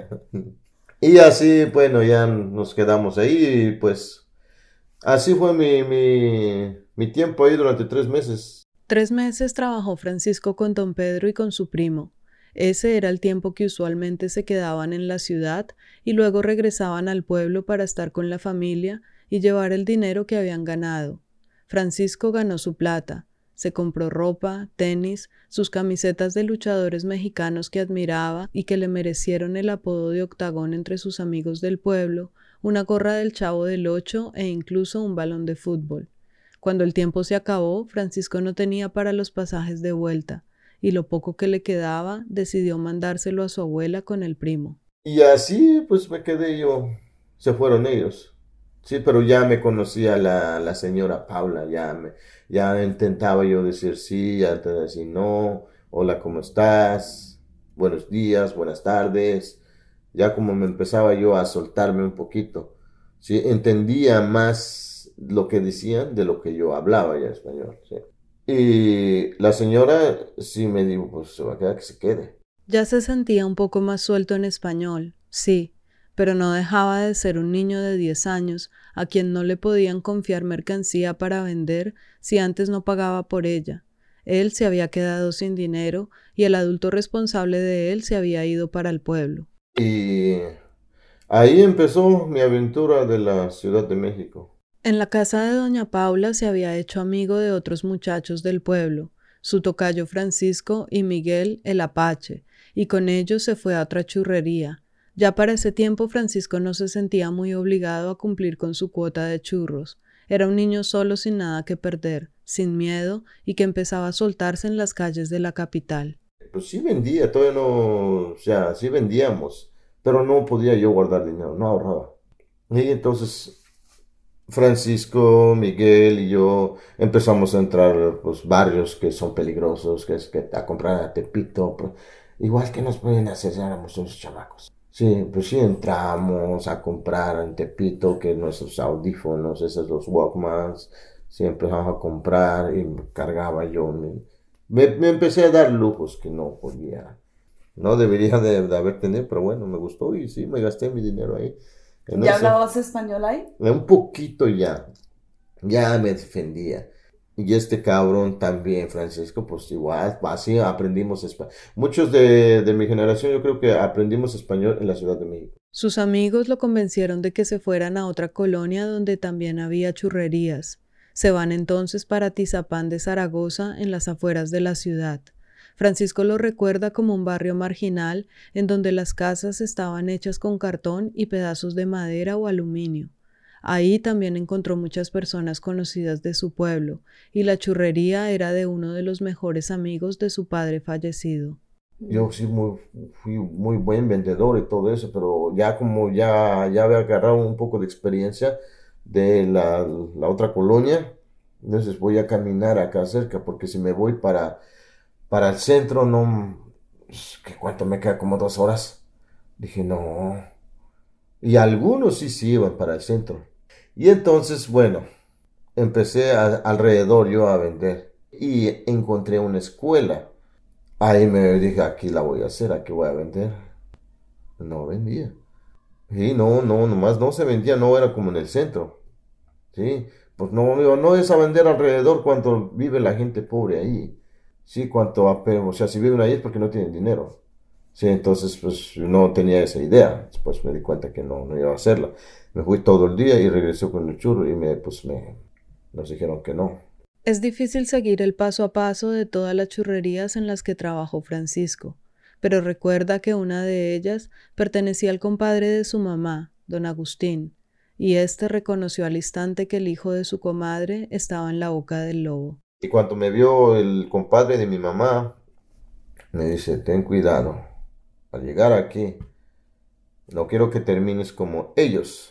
Y así, bueno, ya nos quedamos ahí y pues así fue mi, mi, mi tiempo ahí durante tres meses. Tres meses trabajó Francisco con don Pedro y con su primo. Ese era el tiempo que usualmente se quedaban en la ciudad y luego regresaban al pueblo para estar con la familia y llevar el dinero que habían ganado. Francisco ganó su plata. Se compró ropa, tenis, sus camisetas de luchadores mexicanos que admiraba y que le merecieron el apodo de Octagón entre sus amigos del pueblo, una gorra del Chavo del Ocho e incluso un balón de fútbol. Cuando el tiempo se acabó, Francisco no tenía para los pasajes de vuelta, y lo poco que le quedaba decidió mandárselo a su abuela con el primo. Y así pues me quedé yo, se fueron ellos. Sí, pero ya me conocía la, la señora Paula, ya me, ya intentaba yo decir sí, ya intentaba decir no, hola, ¿cómo estás? Buenos días, buenas tardes. Ya como me empezaba yo a soltarme un poquito, sí, entendía más lo que decían de lo que yo hablaba ya español, sí. Y la señora sí me dijo, pues se va a quedar que se quede. Ya se sentía un poco más suelto en español, sí, pero no dejaba de ser un niño de diez años a quien no le podían confiar mercancía para vender si antes no pagaba por ella. Él se había quedado sin dinero y el adulto responsable de él se había ido para el pueblo. Y ahí empezó mi aventura de la Ciudad de México. En la casa de doña Paula se había hecho amigo de otros muchachos del pueblo, su tocayo Francisco y Miguel el Apache, y con ellos se fue a otra churrería. Ya para ese tiempo Francisco no se sentía muy obligado a cumplir con su cuota de churros. Era un niño solo sin nada que perder, sin miedo, y que empezaba a soltarse en las calles de la capital. Pues sí vendía, todavía no, o sea, sí vendíamos, pero no podía yo guardar dinero, no ahorraba. Y entonces Francisco, Miguel y yo empezamos a entrar a pues, barrios que son peligrosos, que es que a comprar a Tepito, pues, igual que nos pueden hacer, ya éramos unos chamacos. Sí, pues sí entramos a comprar en Tepito, que nuestros audífonos, esos los Walkmans, sí empezamos a comprar y me cargaba yo. Me, me, me empecé a dar lujos que no podía, no debería de, de haber tenido, pero bueno, me gustó y sí, me gasté mi dinero ahí. ¿Ya ese, hablabas español ahí? Un poquito ya, ya me defendía. Y este cabrón también, Francisco, pues igual, así aprendimos español. Muchos de, de mi generación yo creo que aprendimos español en la Ciudad de México. Sus amigos lo convencieron de que se fueran a otra colonia donde también había churrerías. Se van entonces para Tizapán de Zaragoza, en las afueras de la ciudad. Francisco lo recuerda como un barrio marginal en donde las casas estaban hechas con cartón y pedazos de madera o aluminio. Ahí también encontró muchas personas conocidas de su pueblo, y la churrería era de uno de los mejores amigos de su padre fallecido. Yo sí muy, fui muy buen vendedor y todo eso, pero ya como ya, ya había agarrado un poco de experiencia de la, la otra colonia, entonces voy a caminar acá cerca, porque si me voy para, para el centro, no, ¿qué cuánto me queda? Como dos horas. Dije, no. Y algunos sí sí iban para el centro. Y entonces, bueno, empecé a, alrededor yo a vender. Y encontré una escuela. Ahí me dije, aquí la voy a hacer, aquí voy a vender. No vendía. Sí, no, no, nomás no se vendía, no era como en el centro. Sí, pues no, no es a vender alrededor cuando vive la gente pobre ahí. Sí, cuánto, o sea, si viven ahí es porque no tienen dinero. Sí, entonces pues no tenía esa idea. Después me di cuenta que no, no iba a hacerla. Me fui todo el día y regresé con el churro y me, pues me, nos dijeron que no. Es difícil seguir el paso a paso de todas las churrerías en las que trabajó Francisco, pero recuerda que una de ellas pertenecía al compadre de su mamá, don Agustín, y éste reconoció al instante que el hijo de su comadre estaba en la boca del lobo. Y cuando me vio el compadre de mi mamá, me dice, ten cuidado, al llegar aquí, no quiero que termines como ellos.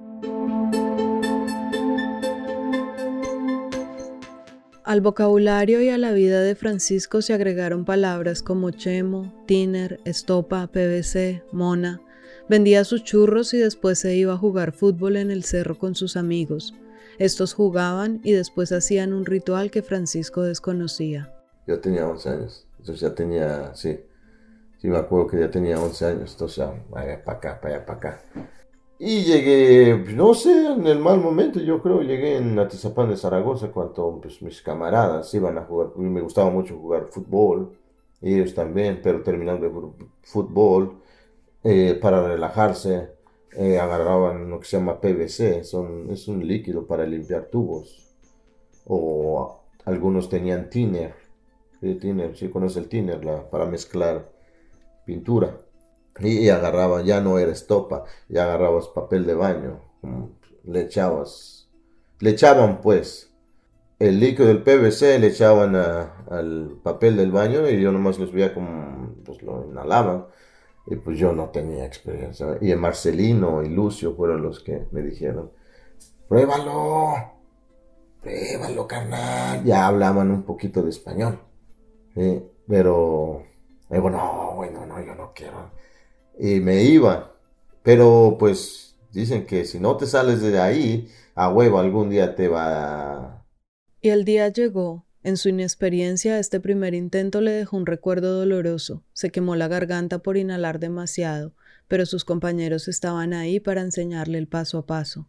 Al vocabulario y a la vida de Francisco se agregaron palabras como chemo, tiner, estopa, P V C, mona. Vendía sus churros y después se iba a jugar fútbol en el cerro con sus amigos. Estos jugaban y después hacían un ritual que Francisco desconocía. Yo tenía once años, entonces ya tenía, sí, sí me acuerdo que ya tenía once años, entonces ya, vaya para acá, vaya para acá. Y llegué, no sé, en el mal momento, yo creo, llegué en Atizapán de Zaragoza cuando pues, mis camaradas iban a jugar, a mí me gustaba mucho jugar fútbol, y ellos también, pero terminando de fútbol, eh, para relajarse, eh, agarraban lo que se llama P V C, son, es un líquido para limpiar tubos, o algunos tenían thinner, ¿sí? Thinner, sí conoce el thinner, la, para mezclar pintura. Y, y agarraban, ya no era estopa, ya agarrabas papel de baño, le echabas, le echaban pues el líquido del P V C, le echaban a, al papel del baño y yo nomás los veía como, pues lo inhalaban y pues yo no tenía experiencia. Y Marcelino y Lucio fueron los que me dijeron, pruébalo, pruébalo carnal, ya hablaban un poquito de español, ¿sí? Pero, digo, no, bueno, no, yo no quiero. Y me iba, pero pues dicen que si no te sales de ahí, a huevo algún día te va a... Y el día llegó. En su inexperiencia, este primer intento le dejó un recuerdo doloroso. Se quemó la garganta por inhalar demasiado, pero sus compañeros estaban ahí para enseñarle el paso a paso.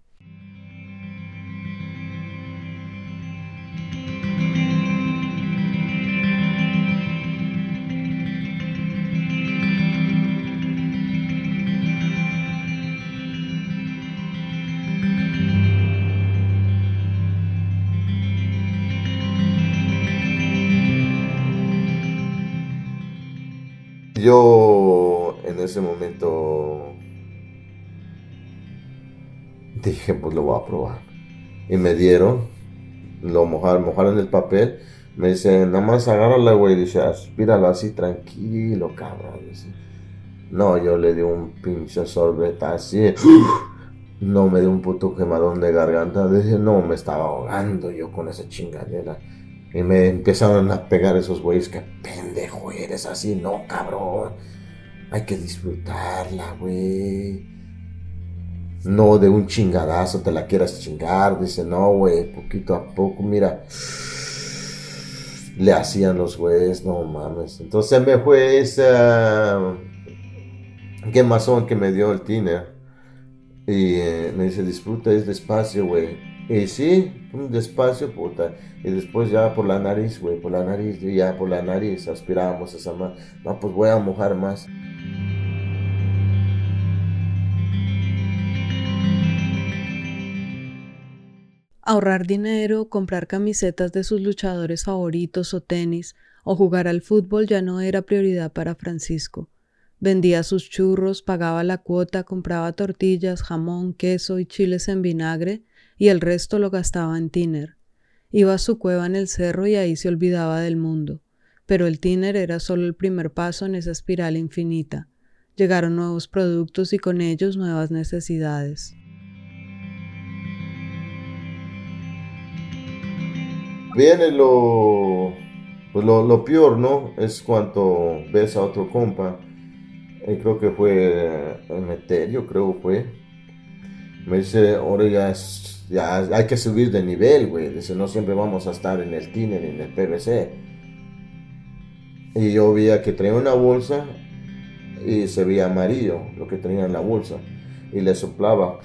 Yo en ese momento dije, pues lo voy a probar. Y me dieron, lo mojaron, mojaron el papel. Me dice, nada más agárrala, güey. Dice, aspíralo así, tranquilo, cabrón. Dice, no, yo le di un pinche sorbeta así. No, me dio un puto quemadón de garganta. Dije, no, me estaba ahogando yo con esa chingadera. Y me empezaron a pegar esos güeyes, que pendejo eres así, no cabrón, hay que disfrutarla, güey, no de un chingadazo te la quieras chingar. Dice, no, güey, poquito a poco, mira, le hacían los güeyes, no mames. Entonces me fue esa quemazón que me dio el tiner, y eh, me dice, disfruta, es despacio, güey. Y sí, despacio, puta. Y después ya por la nariz, güey, por la nariz, y ya por la nariz aspirábamos esa más. No, pues voy a mojar más. Ahorrar dinero, comprar camisetas de sus luchadores favoritos o tenis, o jugar al fútbol ya no era prioridad para Francisco. Vendía sus churros, pagaba la cuota, compraba tortillas, jamón, queso y chiles en vinagre, y el resto lo gastaba en tiner. Iba a su cueva en el cerro y ahí se olvidaba del mundo. Pero el tiner era solo el primer paso en esa espiral infinita. Llegaron nuevos productos y con ellos nuevas necesidades. Viene lo, pues lo, lo peor, ¿no? Es cuando ves a otro compa, y creo que fue Emeterio, creo fue. Me dice, ahora ya, es, ya hay que subir de nivel, güey. Dice, no siempre vamos a estar en el tiner, en el P V C. Y yo veía que traía una bolsa y se veía amarillo lo que tenía en la bolsa. Y le soplaba,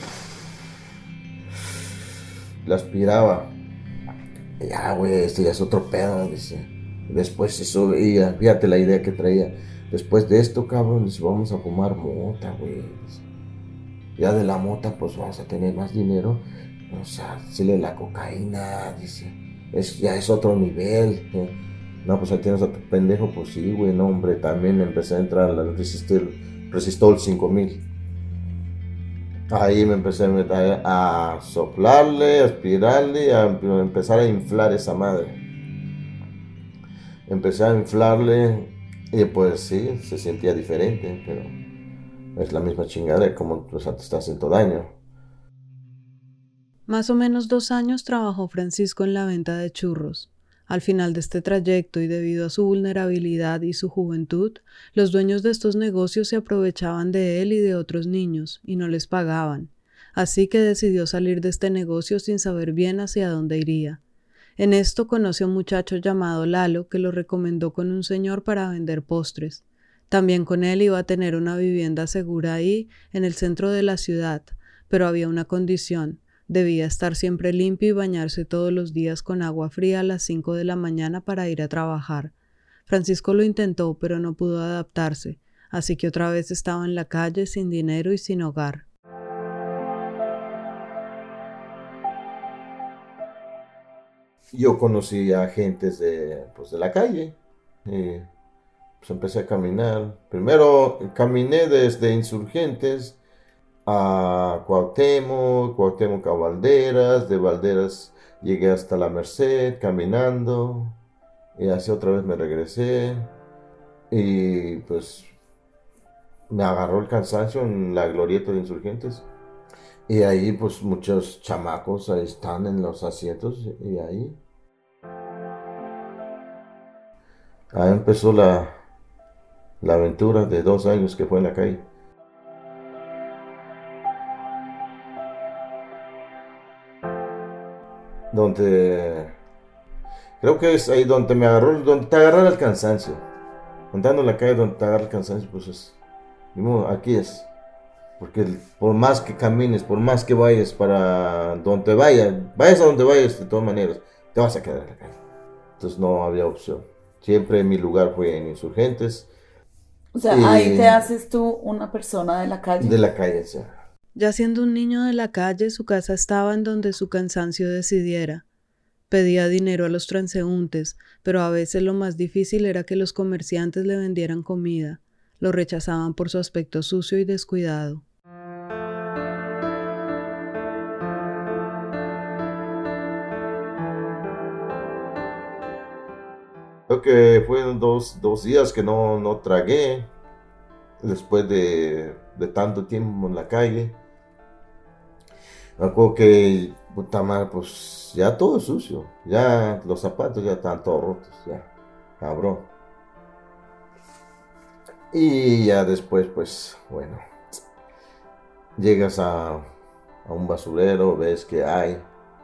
le aspiraba. Y ya, güey, este ya es otro pedo, dice. Después se sube y ya, fíjate la idea que traía. Después de esto, cabrón, dice, vamos a fumar mota, güey. Ya de la mota, pues vamos a tener más dinero. O sea, decirle la cocaína, dice. Es, ya es otro nivel. ¿eh? No, pues ahí tienes a tu pendejo, pues sí, güey, no, hombre. También empecé a entrar al Resistol, Resistol cinco mil. Ahí me empecé a, meter, a soplarle, a aspirarle, a empezar a inflar esa madre. Empecé a inflarle y pues sí, se sentía diferente, pero es la misma chingada, como pues, te está haciendo daño. Más o menos dos años trabajó Francisco en la venta de churros. Al final de este trayecto y debido a su vulnerabilidad y su juventud, los dueños de estos negocios se aprovechaban de él y de otros niños y no les pagaban. así que decidió salir de este negocio sin saber bien hacia dónde iría. En esto conoció a un muchacho llamado Lalo que lo recomendó con un señor para vender postres. También con él iba a tener una vivienda segura ahí, en el centro de la ciudad, pero había una condición: debía estar siempre limpio y bañarse todos los días con agua fría a las cinco de la mañana para ir a trabajar. Francisco lo intentó, pero no pudo adaptarse, así que otra vez estaba en la calle sin dinero y sin hogar. Yo conocí a agentes de, pues, de la calle. Y pues empecé a caminar. Primero caminé desde Insurgentes a Cuauhtémoc, Cuauhtémoc a Valderas, de Valderas llegué hasta La Merced caminando, y así otra vez me regresé, y pues me agarró el cansancio en la glorieta de Insurgentes, y ahí pues muchos chamacos ahí están en los asientos, y ahí ahí empezó la, la aventura de dos años que fue en la calle. Donde creo que es ahí donde me agarró, donde te agarra el cansancio. Andando en la calle donde te agarra el cansancio, pues es, aquí es. Porque por más que camines, por más que vayas para donde vayas, vayas a donde vayas, de todas maneras, te vas a quedar en la calle. Entonces no había opción. Siempre mi lugar fue en Insurgentes. O sea, y ahí te haces tú una persona de la calle. De la calle, sí. Ya siendo un niño de la calle, su casa estaba en donde su cansancio decidiera. Pedía dinero a los transeúntes, pero a veces lo más difícil era que los comerciantes le vendieran comida. Lo rechazaban por su aspecto sucio y descuidado. Creo que fueron dos, dos días que no, no tragué después de, de tanto tiempo en la calle. Me acuerdo que, puta madre, pues ya todo sucio, ya los zapatos ya están todos rotos, ya, cabrón. Y ya después, pues, bueno, llegas a, a un basurero, ves que hay.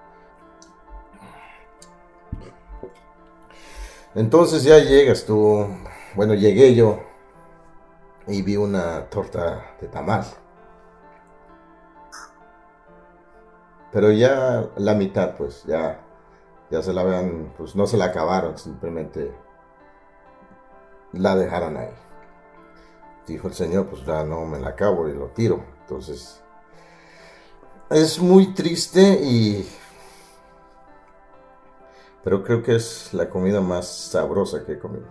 Entonces ya llegas tú, bueno, llegué yo y vi una torta de tamal. Pero ya la mitad, pues, ya, ya se la habían, pues no se la acabaron, simplemente la dejaron ahí. Dijo el señor, pues ya no me la acabo y lo tiro. Entonces, es muy triste y... pero creo que es la comida más sabrosa que he comido.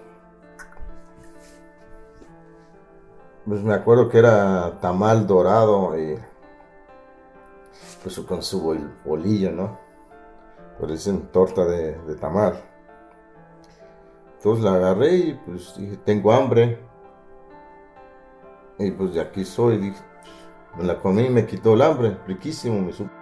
Pues me acuerdo que era tamal dorado y... pues con su bol, bolillo, ¿no? Pues dicen torta de, de tamal. Entonces la agarré y pues dije, tengo hambre. Y pues de aquí soy, dije, me la comí y me quitó el hambre, riquísimo me supo.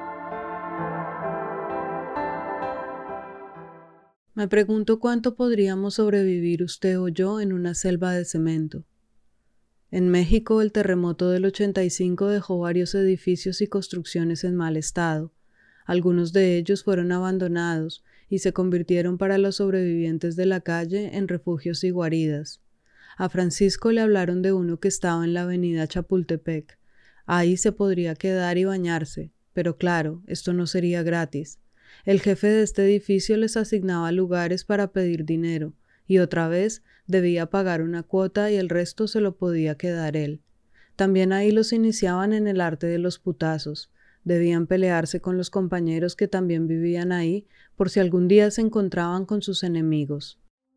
Me pregunto cuánto podríamos sobrevivir usted o yo en una selva de cemento. En México, el terremoto del ochenta y cinco dejó varios edificios y construcciones en mal estado. Algunos de ellos fueron abandonados y se convirtieron para los sobrevivientes de la calle en refugios y guaridas. A Francisco le hablaron de uno que estaba en la avenida Chapultepec. Ahí se podría quedar y bañarse, pero claro, esto no sería gratis. El jefe de este edificio les asignaba lugares para pedir dinero, y otra vez debía pagar una cuota y el resto se lo podía quedar él. También ahí los iniciaban en el arte de los putazos. Debían pelearse con los compañeros que también vivían ahí por si algún día se encontraban con sus enemigos.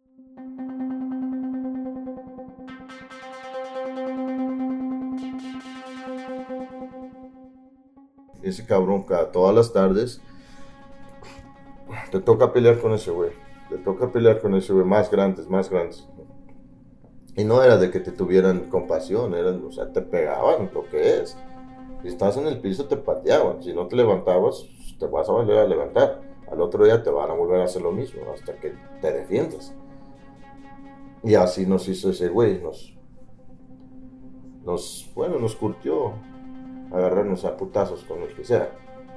Ese cabrón, cada todas las tardes te toca pelear con ese güey. Te toca pelear con ese güey, más grandes, más grandes. Y no era de que te tuvieran compasión, eran, o sea, te pegaban, lo que es. Si estás en el piso te pateaban, si no te levantabas, te vas a volver a levantar. Al otro día te van a volver a hacer lo mismo, hasta que te defiendas. Y así nos hizo ese güey, nos, nos, bueno, nos curtió. agarrarnos a putazos con lo que sea.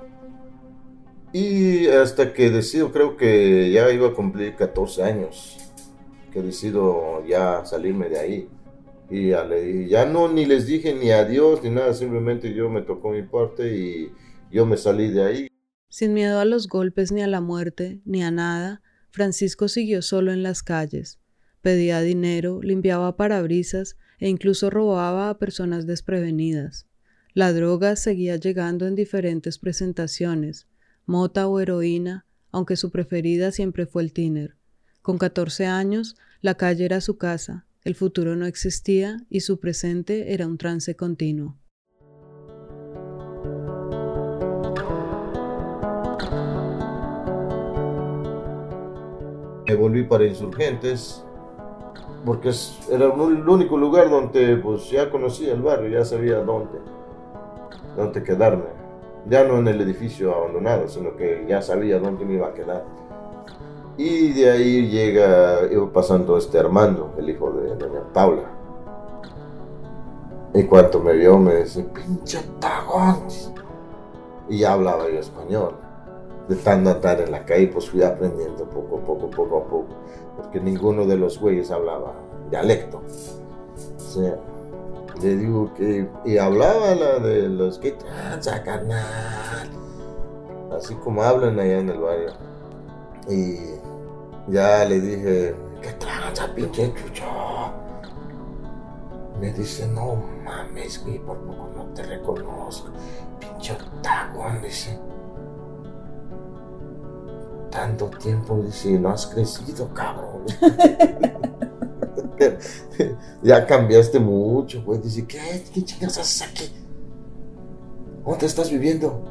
Y hasta que decido, creo que ya iba a cumplir catorce años, que decido ya salirme de ahí. Y ya, le, ya no ni les dije ni adiós ni nada, simplemente yo me tocó mi parte y yo me salí de ahí. Sin miedo a los golpes ni a la muerte, ni a nada, Francisco siguió solo en las calles. Pedía dinero, limpiaba parabrisas e incluso robaba a personas desprevenidas. La droga seguía llegando en diferentes presentaciones, mota o heroína, aunque su preferida siempre fue el tiner. Con catorce años, la calle era su casa, el futuro no existía y su presente era un trance continuo. Me volví para Insurgentes, porque era el único lugar donde pues, ya conocía el barrio, ya sabía dónde, dónde quedarme. Ya no en el edificio abandonado, sino que ya sabía dónde me iba a quedar. Y de ahí llega, iba pasando este Armando, el hijo de doña Paula. Y cuando me vio me dice, pinche tagón. Y ya hablaba yo español. De tanto andar en la calle, pues fui aprendiendo poco a poco, poco a poco, porque ninguno de los güeyes hablaba dialecto. O sea, le digo que, y hablaba la de los que tranza, carnal, así como hablan allá en el barrio. Y ya le dije, ¿qué tranza, pinche chucho? Me dice, no mames, güey, por poco no te reconozco, pinche tagón, dice. Tanto tiempo, dice, no has crecido, cabrón. Ya cambiaste mucho, güey. Dice, ¿qué? ¿Qué chingas haces aquí? ¿Dónde estás viviendo?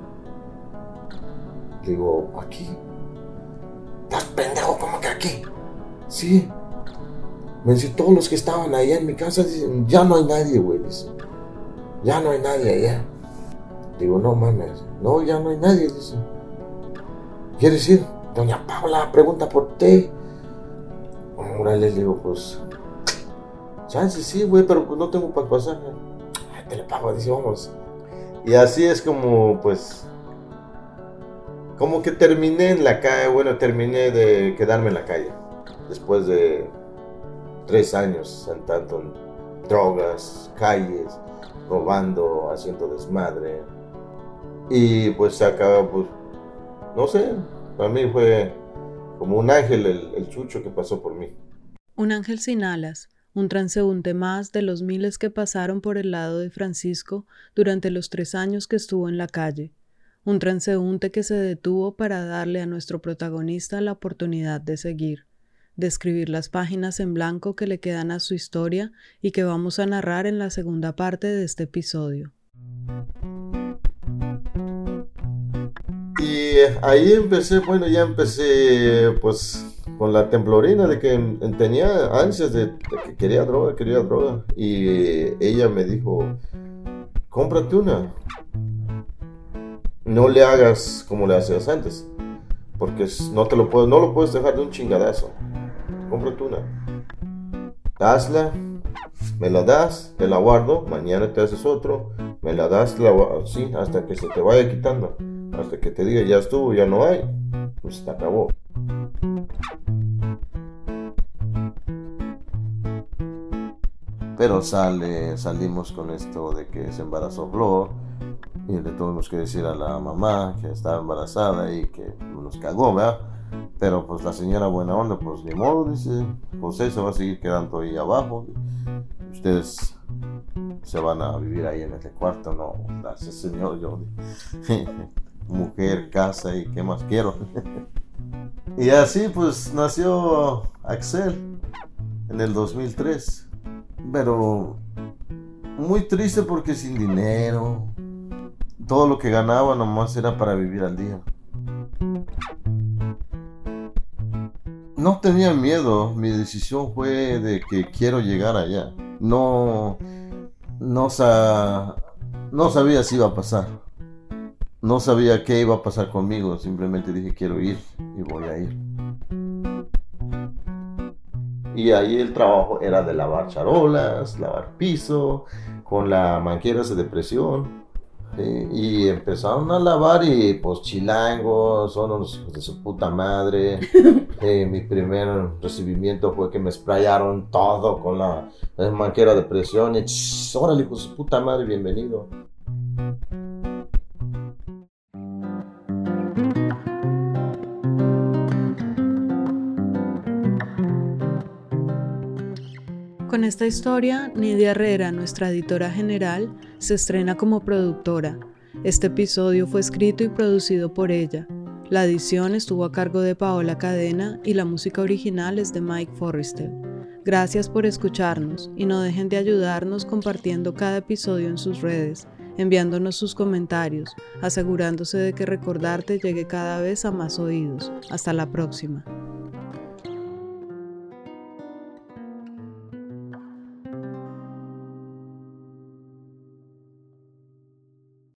Digo, aquí. ¿Estás pendejo? ¿Cómo que aquí? Sí. Me dice, todos los que estaban allá en mi casa dicen, ya no hay nadie, güey. Dice, ya no hay nadie allá. Digo, no mames. No, ya no hay nadie, dice. ¿Quieres ir? Doña Paula pregunta por ti. Ahora les digo, pues, chance sí, güey, pero pues no tengo para pasar. Ay, te le pago, dice, vamos. Y así es como, pues, como que terminé en la calle, bueno, terminé de quedarme en la calle. Después de tres años en tanto en drogas, calles, robando, haciendo desmadre. Y pues se acabó, pues, no sé, para mí fue como un ángel el, el chucho que pasó por mí. Un ángel sin alas, un transeúnte más de los miles que pasaron por el lado de Francisco durante los tres años que estuvo en la calle. Un transeúnte que se detuvo para darle a nuestro protagonista la oportunidad de seguir, de escribir las páginas en blanco que le quedan a su historia y que vamos a narrar en la segunda parte de este episodio. Y ahí empecé, bueno, ya empecé pues con la temblorina de que tenía ansias de, de que quería droga, quería droga. Y ella me dijo, cómprate una. No le hagas como le hacías antes, porque no te lo puedes, no lo puedes dejar de un chingadazo. Cómprate una. Hazla, me la das, te la guardo, mañana te haces otro, me la das, te la guardo, sí, hasta que se te vaya quitando. Hasta que te diga ya estuvo, ya no hay, pues se acabó. Pero sale, salimos con esto de que se embarazó Flor y le tuvimos que decir a la mamá que estaba embarazada y que nos cagó, ¿verdad? Pero pues la señora buena onda, pues ni modo, dice, José se va a seguir quedando ahí abajo, ustedes se van a vivir ahí en este cuarto, no, gracias señor, yo mujer, casa y qué más quiero. Y así pues nació Axel en el dos mil tres, pero muy triste porque sin dinero, todo lo que ganaba nomás era para vivir al día. No tenía miedo, mi decisión fue de que quiero llegar allá. No, no, sa- no sabía si iba a pasar. No sabía qué iba a pasar conmigo, simplemente dije quiero ir y voy a ir. Y ahí el trabajo era de lavar charolas, lavar piso, con la manguera de presión, Sí, y empezaron a lavar y pues chilangos, son unos hijos de su puta madre. Eh, mi primer recibimiento fue que me sprayaron todo con la, la manguera de presión y ¡ch! Órale, hijo de su puta madre, bienvenido. Con esta historia, Nidia Herrera, nuestra editora general, se estrena como productora. Este episodio fue escrito y producido por ella. La edición estuvo a cargo de Paola Cadena y la música original es de Mike Forrestel. Gracias por escucharnos y no dejen de ayudarnos compartiendo cada episodio en sus redes, enviándonos sus comentarios, asegurándose de que Recordarte llegue cada vez a más oídos. Hasta la próxima.